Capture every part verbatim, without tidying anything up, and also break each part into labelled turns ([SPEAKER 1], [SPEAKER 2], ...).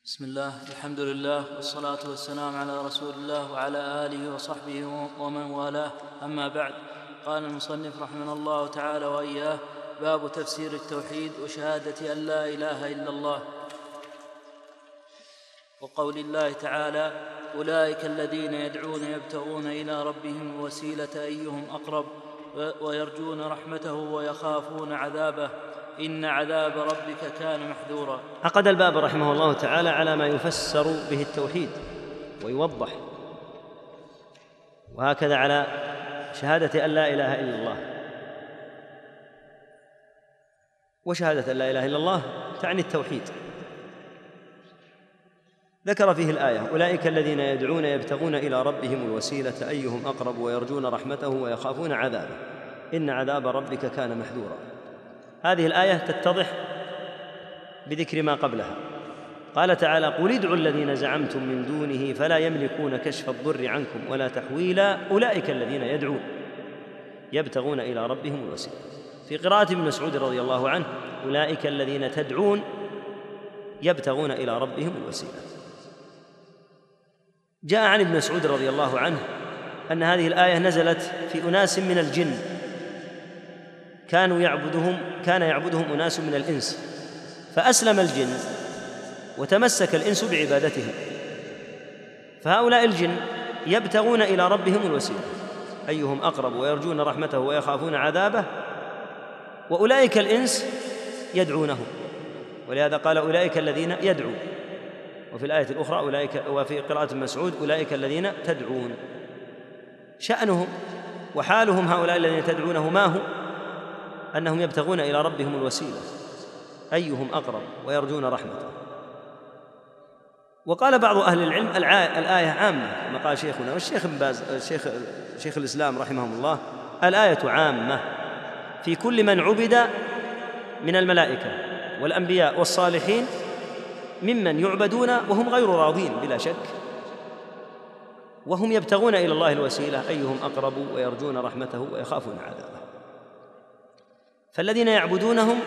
[SPEAKER 1] بسم الله، الحمد لله، والصلاة والسلام على رسول الله وعلى آله وصحبه ومن والاه، أما بعد. قال المصنف رحمه الله تعالى وإياه: باب تفسير التوحيد وشهادة أن لا إله إلا الله، وقول الله تعالى: أولئك الذين يدعون يبتغون إلى ربهم الوسيلة أيهم أقرب ويرجون رحمته ويخافون عذابه إن عذاب ربك كان محذورا.
[SPEAKER 2] عقد الباب رحمه الله تعالى على ما يفسر به التوحيد ويوضح، وهكذا على شهادة أن لا إله إلا الله. وشهادة أن لا إله إلا الله تعني التوحيد. ذكر فيه الآية: أولئك الذين يدعون يبتغون إلى ربهم الوسيلة أيهم أقرب ويرجون رحمته ويخافون عذابه إن عذاب ربك كان محذورا. هذه الآية تتضح بذكر ما قبلها. قال تعالى: قل ادعوا الذين زعمتم من دونه فلا يملكون كشف الضر عنكم ولا تحويلا أولئك الذين يدعون يبتغون إلى ربهم الوسيلة. في قراءة ابن مسعود رضي الله عنه: أولئك الذين تدعون يبتغون إلى ربهم الوسيلة. جاء عن ابن مسعود رضي الله عنه أن هذه الآية نزلت في أناس من الجن كانوا يعبدهم كان يعبدهم أناس من الإنس، فأسلم الجن وتمسك الإنس بعبادتهم، فهؤلاء الجن يبتغون إلى ربهم الوسيلة أيهم أقرب ويرجون رحمته ويخافون عذابه، وأولئك الإنس يدعونه، ولهذا قال: أولئك الذين يدعون. وفي الآية الأخرى أولئك، وفي قراءة مسعود: أولئك الذين تدعون. شأنهم وحالهم هؤلاء الذين تدعونه ما هو؟ أنهم يبتغون إلى ربهم الوسيلة أيهم أقرب ويرجون رحمته. وقال بعض أهل العلم: الآية عامة كما قال شيخنا والشيخ ابن باز الشيخ شيخ الإسلام رحمهم الله، الآية عامة في كل من عبد من الملائكة والأنبياء والصالحين ممن يعبدون وهم غير راضين بلا شك، وهم يبتغون إلى الله الوسيلة أيهم أقرب ويرجون رحمته ويخافون عذابه. فالذين يعبدونهم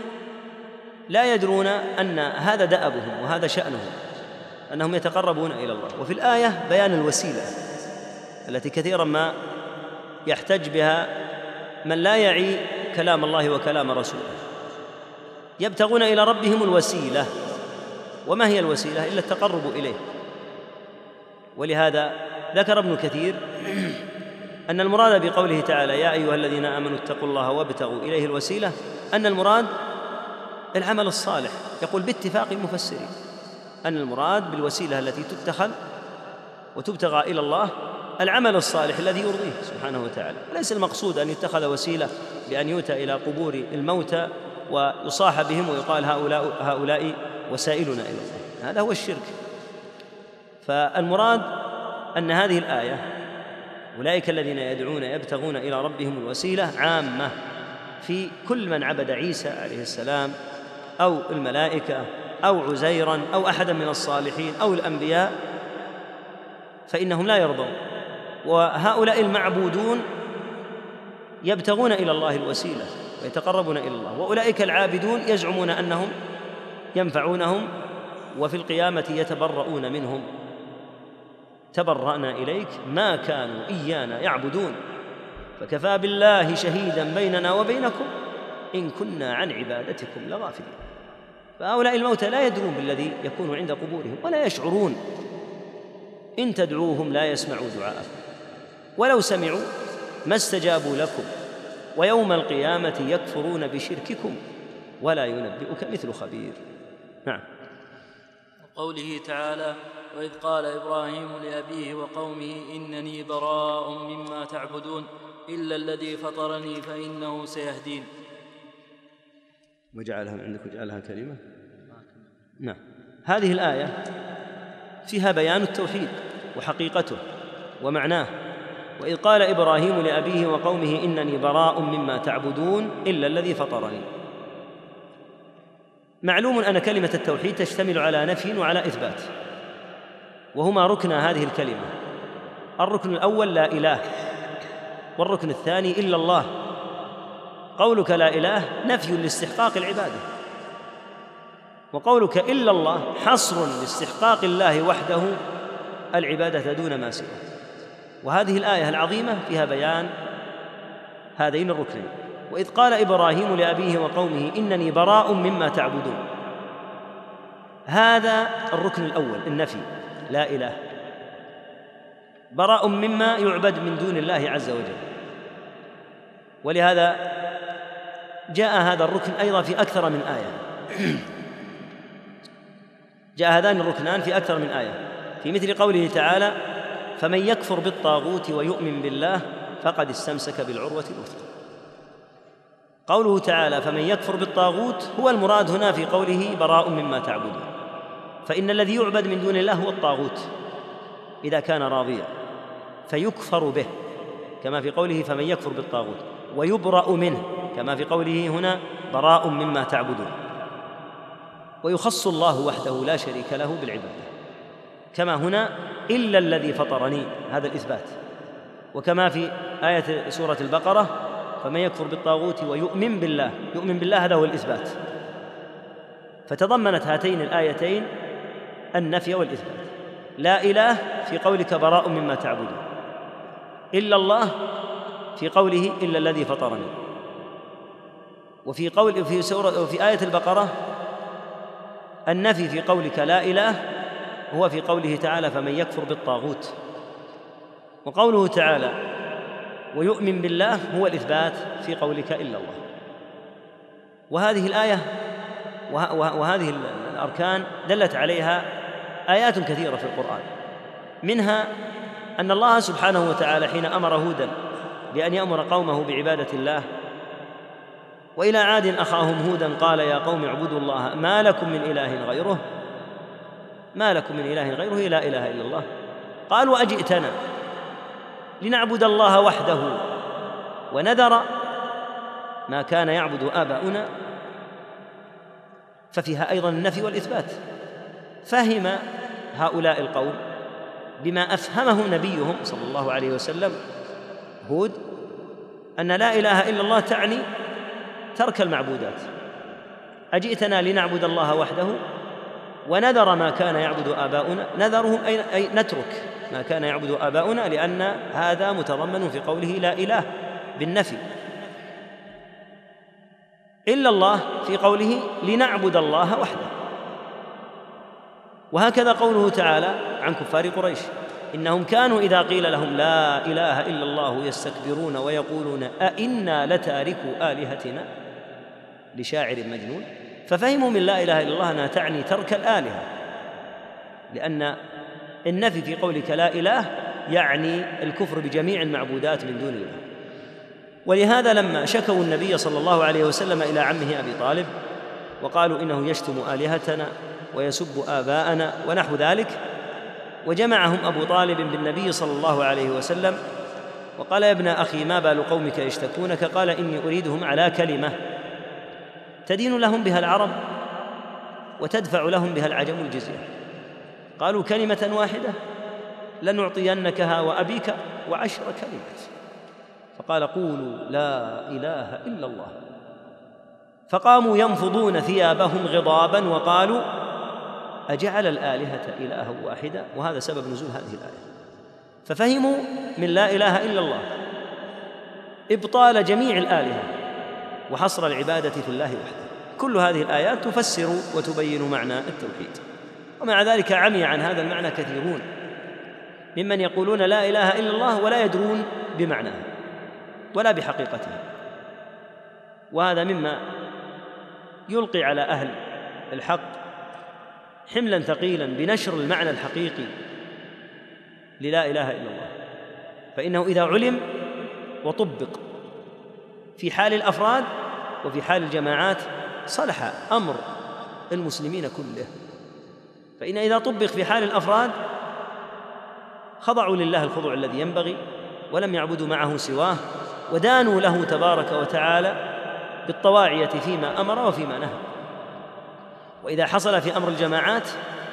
[SPEAKER 2] لا يدرون أن هذا دأبهم وهذا شأنهم، أنهم يتقربون إلى الله. وفي الآية بيان الوسيلة التي كثيرا ما يحتج بها من لا يعي كلام الله وكلام رسوله. يبتغون إلى ربهم الوسيلة، وما هي الوسيلة إلا التقرب إليه. ولهذا ذكر ابن كثير أن المراد بقوله تعالى: يا أيها الذين آمنوا اتقوا الله وابتغوا إليه الوسيلة، أن المراد العمل الصالح. يقول باتفاق المفسرين أن المراد بالوسيلة التي تتخذ وتبتغى إلى الله العمل الصالح الذي يرضيه سبحانه وتعالى، وليس المقصود أن يتخذ وسيلة بأن يؤتى إلى قبور الموتى ويصاح بهم ويقال هؤلاء, هؤلاء وسائلنا إلى الله. هذا هو الشرك. فالمراد أن هذه الآية: أولئك الذين يدعون يبتغون إلى ربهم الوسيلة عامة في كل من عبد عيسى عليه السلام أو الملائكة أو عزيرا أو أحدا من الصالحين أو الأنبياء، فإنهم لا يرضون. وهؤلاء المعبودون يبتغون إلى الله الوسيلة ويتقربون إلى الله، وأولئك العابدون يزعمون أنهم ينفعونهم وفي القيامة يتبرؤون منهم: تبرأنا إليك ما كانوا إيانا يعبدون فكفى بالله شهيدا بيننا وبينكم إن كنا عن عبادتكم لغافلين. فهؤلاء الموتى لا يدرون بالذي يكون عند قبورهم ولا يشعرون. إن تدعوهم لا يسمعوا دعاءكم ولو سمعوا ما استجابوا لكم ويوم القيامة يكفرون بشرككم ولا ينبئك مثل خبير. نعم.
[SPEAKER 1] وقوله تعالى: وإذ قال إبراهيم لأبيه وقومه إنني براء مما تعبدون إلا الذي فطرني فإنه سيهدين.
[SPEAKER 2] وجعلها عندك وجعلها كلمة. نعم. هذه الآية فيها بيان التوحيد وحقيقته ومعناه. وإذ قال إبراهيم لأبيه وقومه إنني براء مما تعبدون إلا الذي فطرني. معلوم أن كلمة التوحيد تشتمل على نفي وعلى إثبات، وهما ركنا هذه الكلمة. الركن الأول لا إله، والركن الثاني إلا الله. قولك لا إله نفي لاستحقاق العبادة، وقولك إلا الله حصر لاستحقاق الله وحده العبادة دون ما سواه. وهذه الآية العظيمة فيها بيان هذين الركنين. وإذ قال إبراهيم لأبيه وقومه إنني براء مما تعبدون، هذا الركن الأول النفي، لا إله، براء مما يعبد من دون الله عز وجل. ولهذا جاء هذا الركن أيضا في أكثر من آية جاء هذان الركنان في أكثر من آية، في مثل قوله تعالى فمن يكفر بالطاغوت ويؤمن بالله فقد استمسك بالعروة الوثقى. قوله تعالى فمن يكفر بالطاغوت هو المراد هنا في قوله براء مما تعبدون، فإن الذي يعبد من دون الله هو الطاغوت إذا كان راضيا فيكفر به، كما في قوله فمن يكفر بالطاغوت، ويبرأ منه كما في قوله هنا براء مما تعبدون. ويخص الله وحده لا شريك له بالعبادة، كما هنا إلا الذي فطرني، هذا الإثبات. وكما في آية سورة البقرة فمن يكفر بالطاغوت ويؤمن بالله، يؤمن بالله هذا هو الإثبات. فتضمنت هاتين الآيتين النفي والإثبات. لا إله في قولك براء مما تعبدون، إلا الله في قوله إلا الذي فطرني. وفي قول في سورة وفي آية البقرة النفي في قولك لا إله هو في قوله تعالى فمن يكفر بالطاغوت، وقوله تعالى ويؤمن بالله هو الإثبات في قولك إلا الله. وهذه الآية وهذه الأركان دلت عليها آيات كثيرة في القرآن، منها أن الله سبحانه وتعالى حين أمر هودا بأن يأمر قومه بعبادة الله، وإلى عاد أخاهم هودا قال يا قوم اعبدوا الله ما لكم من إله غيره، ما لكم من إله غيره لا إله إلا الله. قالوا أجئتنا لنعبد الله وحده ونذر ما كان يعبد آباؤنا، ففيها أيضا النفي والإثبات. فهم هؤلاء القوم بما أفهمه نبيهم صلى الله عليه وسلم هود أن لا إله إلا الله تعني ترك المعبودات. أجئتنا لنعبد الله وحده ونذر ما كان يعبد آباؤنا، نذرهم أي نترك ما كان يعبد آباؤنا، لأن هذا متضمن في قوله لا إله بالنفي. إلا الله في قوله لنعبد الله وحده. وهكذا قوله تعالى عن كفار قريش إنهم كانوا إذا قيل لهم لا إله إلا الله يستكبرون ويقولون أئنا لتاركوا آلهتنا لشاعر مجنون. ففهموا من لا إله إلا الله أنها تعني ترك الآلهة، لأن النفي في قولك لا إله يعني الكفر بجميع المعبودات من دون الله. ولهذا لما شكوا النبي صلى الله عليه وسلم إلى عمه أبي طالب وقالوا إنه يشتم آلهتنا ويسب آباءنا ونحو ذلك، وجمعهم أبو طالب بالنبي صلى الله عليه وسلم وقال يا ابن أخي ما بال قومك يشتكونك؟ قال إني أريدهم على كلمة تدين لهم بها العرب وتدفع لهم بها العجم الجزية. قالوا كلمة واحدة لنعطينكها وأبيك وعشر كلمات. فقال قولوا لا إله إلا الله. فقاموا ينفضون ثيابهم غضابا وقالوا أجعل الآلهة إلها واحدا. وهذا سبب نزول هذه الآية. ففهموا من لا إله إلا الله إبطال جميع الآلهة وحصر العبادة في الله وحده. كل هذه الآيات تفسر وتبين معنى التوحيد، ومع ذلك عمي عن هذا المعنى كثيرون ممن يقولون لا إله إلا الله ولا يدرون بمعناه ولا بحقيقته. وهذا مما يلقي على أهل الحق حملا ثقيلا بنشر المعنى الحقيقي للا إله إلا الله، فإنه إذا علم وطبق في حال الأفراد وفي حال الجماعات صلح أمر المسلمين كله. فإن إذا طبق في حال الأفراد خضعوا لله الخضوع الذي ينبغي ولم يعبدوا معه سواه، ودانوا له تبارك وتعالى بالطواعية فيما أمر وفيما نهى. وإذا حصل في أمر الجماعات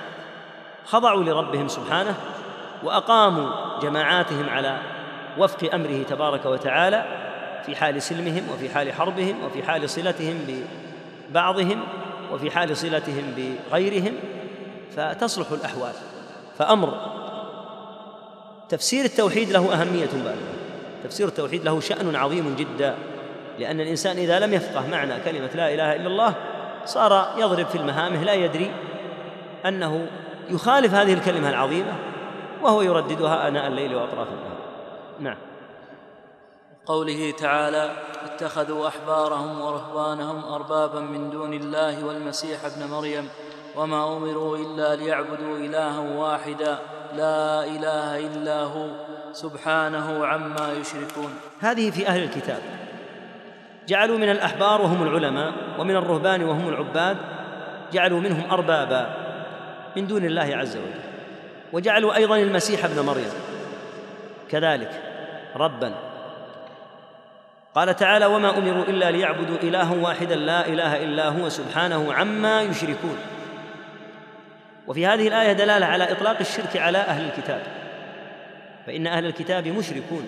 [SPEAKER 2] خضعوا لربهم سبحانه وأقاموا جماعاتهم على وفق أمره تبارك وتعالى في حال سلمهم وفي حال حربهم وفي حال صلتهم ببعضهم وفي حال صلتهم بغيرهم فتصلح الأحوال. فأمر تفسير التوحيد له أهمية بالغة، تفسير التوحيد له شأن عظيم جدا، لأن الإنسان إذا لم يفقه معنى كلمة لا إله إلا الله صار يضرب في المهامه لا يدري أنه يخالف هذه الكلمة العظيمة وهو يرددها آناء الليل وأطراف النهار. نعم.
[SPEAKER 1] قوله تعالى: اتخذوا أحبارهم ورهبانهم أربابا من دون الله والمسيح ابن مريم وما أمروا إلا ليعبدوا إلها واحدا لا إله إلا هو سبحانه عما يشركون.
[SPEAKER 2] هذه في أهل الكتاب، جعلوا من الأحبار وهم العلماء ومن الرهبان وهم العباد جعلوا منهم أربابا من دون الله عز وجل، وجعلوا أيضا المسيح ابن مريم كذلك ربا. قال تعالى: وما أمروا إلا ليعبدوا إلها واحدا لا إله إلا هو سبحانه عما يشركون. وفي هذه الآية دلالة على إطلاق الشرك على أهل الكتاب، فإن أهل الكتاب مشركون،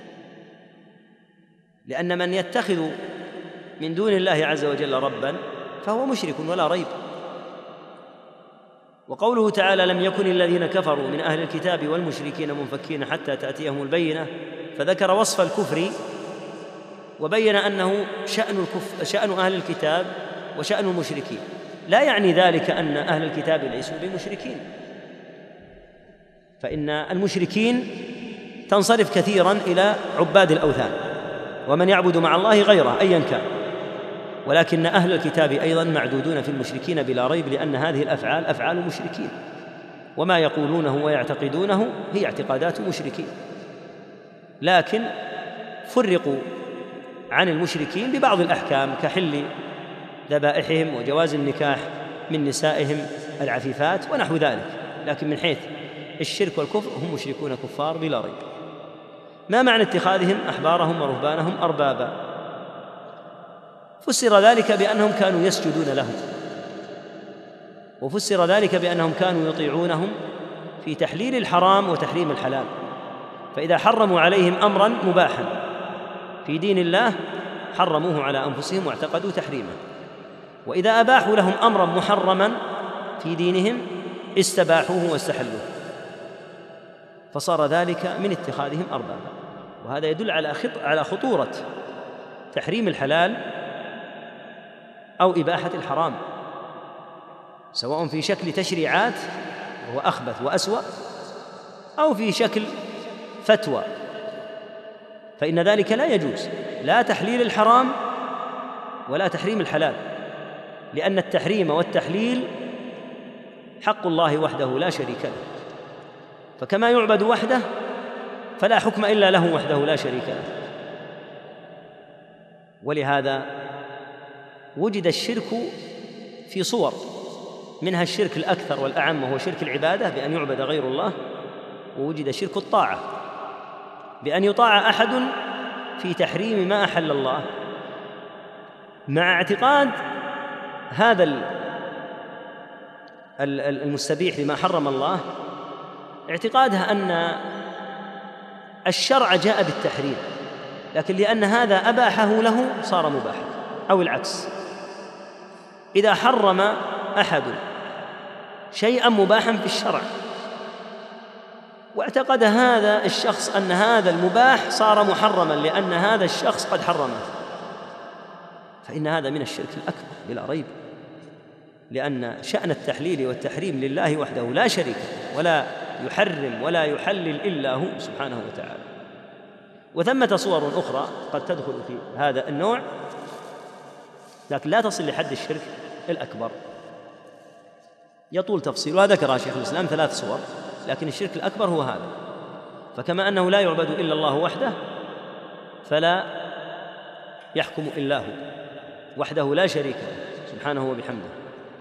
[SPEAKER 2] لأن من يتخذ من دون الله عز وجل ربا فهو مشرك ولا ريب. وقوله تعالى: لم يكن الذين كفروا من أهل الكتاب والمشركين منفكين حتى تأتيهم البينة، فذكر وصف الكفر وبين أنه شأن, الكفر شأن أهل الكتاب وشأن المشركين، لا يعني ذلك أن أهل الكتاب ليسوا بمشركين، فإن المشركين تنصرف كثيرا إلى عباد الأوثان ومن يعبد مع الله غيره أيا كان، ولكن أهل الكتاب أيضا معدودون في المشركين بلا ريب، لأن هذه الأفعال أفعال مشركين، وما يقولونه ويعتقدونه هي اعتقادات مشركين، لكن فرقوا عن المشركين ببعض الأحكام كحل ذبائحهم وجواز النكاح من نسائهم العفيفات ونحو ذلك، لكن من حيث الشرك والكفر هم مشركون كفار بلا ريب. ما معنى اتخاذهم أحبارهم ورهبانهم أربابا؟ فسر ذلك بأنهم كانوا يسجدون لهم، وفسر ذلك بأنهم كانوا يطيعونهم في تحليل الحرام وتحريم الحلال، فإذا حرموا عليهم أمرا مباحا في دين الله حرموه على أنفسهم واعتقدوا تحريمه، وإذا أباحوا لهم أمرا محرما في دينهم استباحوه واستحلوه، فصار ذلك من اتخاذهم أربابا. وهذا يدل على على خطورة تحريم الحلال أو إباحة الحرام، سواء في شكل تشريعات وهو أخبث وأسوأ، أو في شكل فتوى، فإن ذلك لا يجوز، لا تحليل الحرام ولا تحريم الحلال، لأن التحريم والتحليل حق الله وحده لا شريك له، فكما يعبد وحده فلا حكم إلا له وحده لا شريك له. ولهذا وجد الشرك في صور، منها الشرك الأكثر والأعم وهو شرك العبادة بأن يعبد غير الله، ووجد شرك الطاعة بأن يطاع أحد في تحريم ما أحل الله، مع اعتقاد هذا المستبيح لما حرم الله اعتقادها أن الشرع جاء بالتحريم، لكن لأن هذا أباحه له صار مباحا، أو العكس، إذا حرم أحد شيئا مباحا في الشرع واعتقد هذا الشخص أن هذا المباح صار محرما لأن هذا الشخص قد حرمه، فإن هذا من الشرك الأكبر بلا ريب، لأن شأن التحليل والتحريم لله وحده لا شريك، ولا يحرم ولا يحلل إلا هو سبحانه وتعالى. وثمة صور أخرى قد تدخل في هذا النوع لكن لا تصل لحد الشرك الأكبر، يطول تفصيلها، ذكرها شيخ الإسلام ثلاث صور، لكن الشرك الأكبر هو هذا. فكما أنه لا يعبد إلا الله وحده فلا يحكم إلا هو وحده لا شريك له سبحانه وبحمده.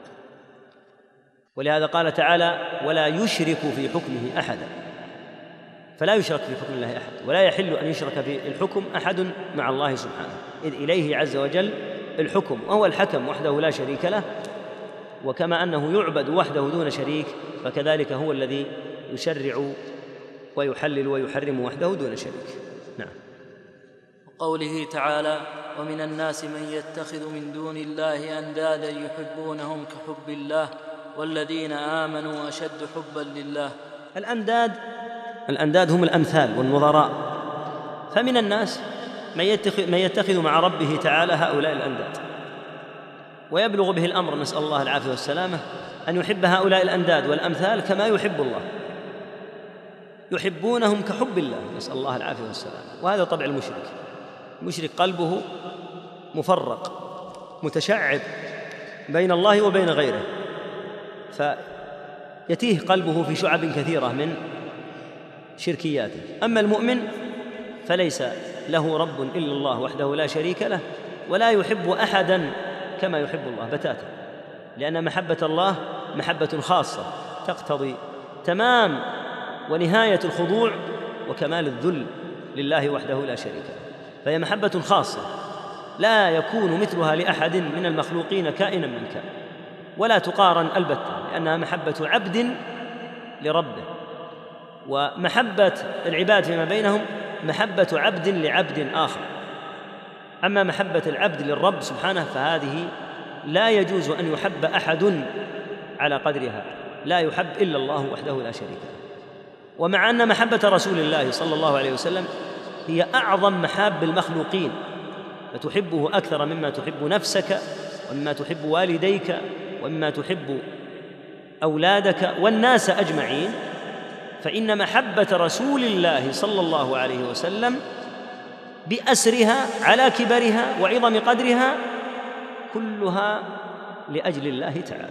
[SPEAKER 2] ولهذا قال تعالى: ولا يشرك في حكمه أحدا، فلا يشرك في حكم الله أحد، ولا يحل أن يشرك في الحكم أحد مع الله سبحانه، إذ إليه عز وجل الحكم، وهو الحكم وحده لا شريك له. وكما أنه يعبد وحده دون شريك فكذلك هو الذي يشرع ويحلل ويحرم وحده دون شريك. نعم.
[SPEAKER 1] قوله تعالى: ومن الناس من يتخذ من دون الله أندادا يحبونهم كحب الله والذين آمنوا أشد حبا لله.
[SPEAKER 2] الأنداد الأنداد هم الأمثال والنظراء، فمن الناس من يتخذ, من يتخذ مع ربه تعالى هؤلاء الأنداد، ويبلغ به الأمر نسأل الله العافية والسلامة أن يحب هؤلاء الأنداد والأمثال كما يحب الله، يحبونهم كحب الله نسأل الله العافية والسلامة. وهذا طبع المشرك، المشرك قلبه مفرق متشعب بين الله وبين غيره، فيتيه قلبه في شعب كثيرة من شركياته. أما المؤمن فليس له رب إلا الله وحده لا شريك له، ولا يحب أحداً كما يحب الله بتاتا، لأن محبة الله محبة خاصة تقتضي تمام ونهاية الخضوع وكمال الذل لله وحده لا شريك له، فهي محبة خاصة لا يكون مثلها لأحد من المخلوقين كائنا من كان، ولا تقارن البتة، لأنها محبة عبد لربه، ومحبة العباد فيما بينهم محبة عبد لعبد آخر. أما محبة العبد للرب سبحانه فهذه لا يجوز أن يحب أحد على قدرها، لا يحب إلا الله وحده لا شريك له. ومع أن محبة رسول الله صلى الله عليه وسلم هي أعظم محاب المخلوقين، فتحبه أكثر مما تحب نفسك ومما تحب والديك ومما تحب أولادك والناس أجمعين، فإن محبة رسول الله صلى الله عليه وسلم بأسرها على كبرها وعظم قدرها كلها لأجل الله تعالى،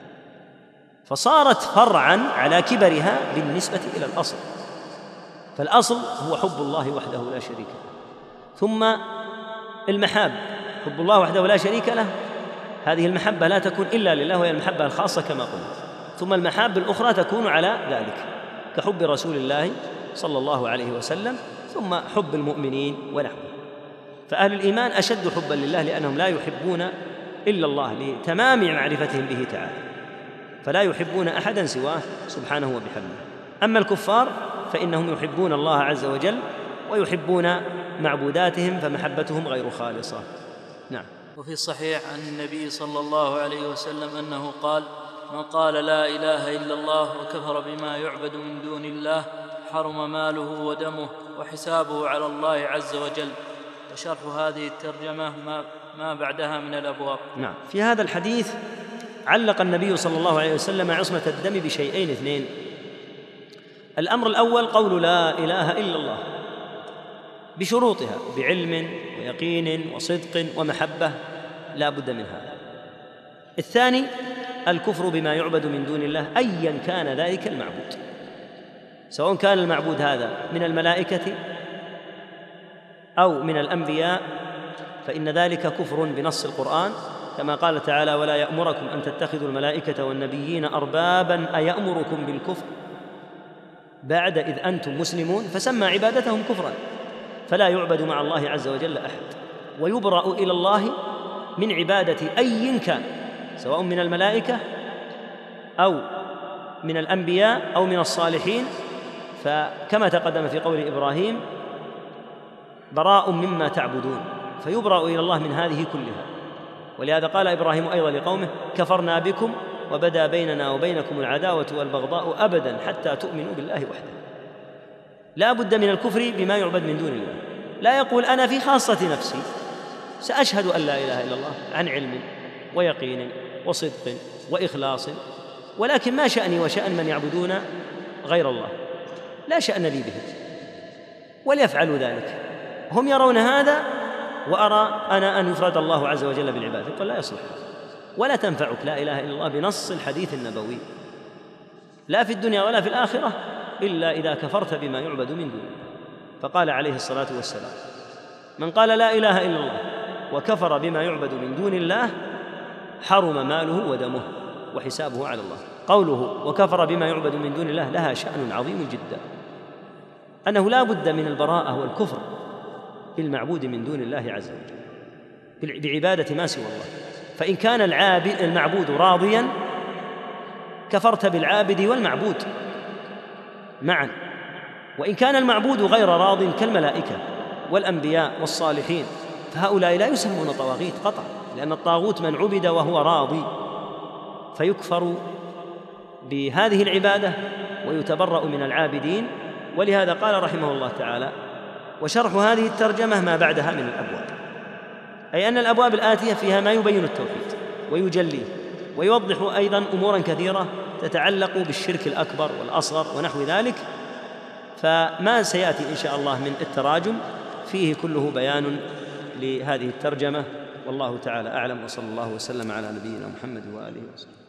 [SPEAKER 2] فصارت فرعاً على كبرها بالنسبة إلى الأصل، فالأصل هو حب الله وحده لا شريك له، ثم المحاب حب الله وحده لا شريك له، هذه المحبة لا تكون إلا لله وهي المحبة الخاصة كما قلنا، ثم المحاب الأخرى تكون على ذلك كحب رسول الله صلى الله عليه وسلم، ثم حب المؤمنين ونحوه. فأهل الإيمان أشد حبا لله لأنهم لا يحبون إلا الله لتمام معرفتهم به تعالى، فلا يحبون أحدا سواه سبحانه وبحمده. أما الكفار فإنهم يحبون الله عز وجل ويحبون معبوداتهم، فمحبتهم غير خالصة. نعم.
[SPEAKER 1] وفي الصحيح عن النبي صلى الله عليه وسلم أنه قال: من قال لا إله إلا الله وكفر بما يعبد من دون الله حرم ماله ودمه وحسابه على الله عز وجل. وشرح هذه الترجمة ما, ما بعدها من الأبواب.
[SPEAKER 2] نعم. في هذا الحديث علق النبي صلى الله عليه وسلم عصمة الدم بشيئين اثنين: الأمر الأول قول لا إله إلا الله بشروطها، بعلم ويقين وصدق ومحبة لا بد من هذا. الثاني الكفر بما يعبد من دون الله أيا كان ذلك المعبود، سواء كان المعبود هذا من الملائكة أو من الأنبياء، فإن ذلك كفر بنص القرآن، كما قال تعالى: ولا يأمركم أن تتخذوا الملائكة والنبيين أربابا أيأمركم بالكفر بعد إذ أنتم مسلمون، فسمى عبادتهم كفرا، فلا يعبد مع الله عز وجل أحد، ويبرأ إلى الله من عبادة أي كان، سواء من الملائكة أو من الأنبياء أو من الصالحين، فكما تقدم في قول إبراهيم: براء مما تعبدون، فيبرأ إلى الله من هذه كلها. ولهذا قال إبراهيم أيضا لقومه: كفرنا بكم وبدا بيننا وبينكم العداوة والبغضاء أبدا حتى تؤمنوا بالله وحده. لا بد من الكفر بما يعبد من دون الله، لا يقول أنا في خاصة نفسي سأشهد أن لا إله إلا الله عن علم ويقين وصدق وإخلاص، ولكن ما شأني وشأن من يعبدون غير الله، لا شأن لي بهم، وليفعلوا ذلك، هم يرون هذا وأرى أنا أن يفرد الله عز وجل بالعبادة. يقول لا يصلح، ولا تنفعك لا إله إلا الله بنص الحديث النبوي، لا في الدنيا ولا في الآخرة، إلا إذا كفرت بما يعبد من دون الله. فقال عليه الصلاة والسلام: من قال لا إله إلا الله وكفر بما يعبد من دون الله حرم ماله ودمه وحسابه على الله. قوله وكفر بما يعبد من دون الله لها شأن عظيم جدا، أنه لا بد من البراءة والكفر بالمعبود من دون الله عز وجل بعبادة ما سوى الله، فإن كان العابد المعبود راضيا كفرت بالعابد والمعبود معا، وإن كان المعبود غير راض كالملائكة والأنبياء والصالحين فهؤلاء لا يسمون طواغيت قطعا، لأن الطاغوت من عبد وهو راضي، فيكفر بهذه العبادة ويتبرأ من العابدين. ولهذا قال رحمه الله تعالى: وشرح هذه الترجمة ما بعدها من الأبواب، أي أن الأبواب الآتية فيها ما يبين التوحيد ويجليه، ويوضح أيضا أمورا كثيرة تتعلق بالشرك الأكبر والأصغر ونحو ذلك. فما سيأتي إن شاء الله من التراجم فيه كله بيان لهذه الترجمة، والله تعالى أعلم، وصلى الله وسلم على نبينا محمد وآله وسلم.